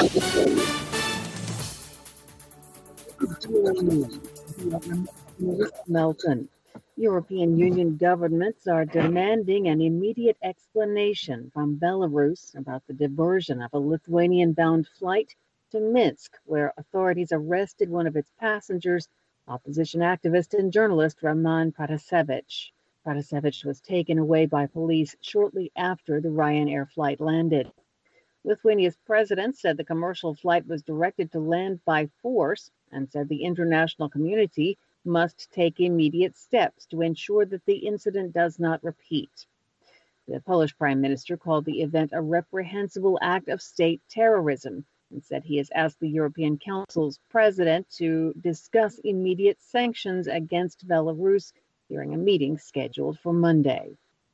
Melton. European Union governments are demanding an immediate explanation from Belarus about the diversion of a Lithuanian-bound flight to Minsk, where authorities arrested one of its passengers, opposition activist and journalist Roman Protasevich. Protasevich was taken away by police shortly after the Ryanair flight landed. Lithuania's president said the commercial flight was directed to land by force and said the international community must take immediate steps to ensure that the incident does not repeat. The Polish prime minister called the event a reprehensible act of state terrorism and said he has asked the European Council's president to discuss immediate sanctions against Belarus during a meeting scheduled for Monday.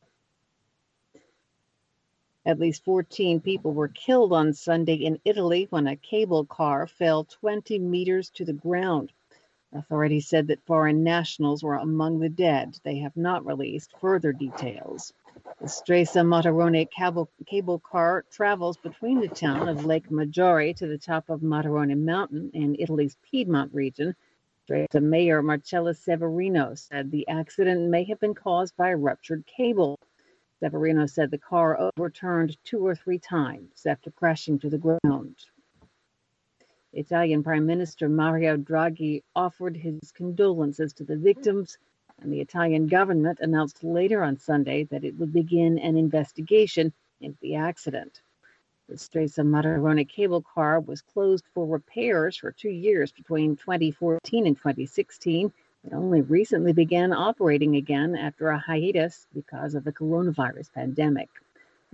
At least 14 people were killed on Sunday in Italy when a cable car fell 20 meters to the ground. Authorities said that foreign nationals were among the dead. They have not released further details. The Stresa Matarone cable car travels between the town of Lake Maggiore to the top of Matarone Mountain in Italy's Piedmont region. Stresa Mayor Marcello Severino said the accident may have been caused by a ruptured cable. Severino said the car overturned 2 or 3 times after crashing to the ground. Italian Prime Minister Mario Draghi offered his condolences to the victims, and the Italian government announced later on Sunday that it would begin an investigation into the accident. The Stresa Matarone cable car was closed for repairs for 2 years between 2014 and 2016. It only recently began operating again after a hiatus because of the coronavirus pandemic.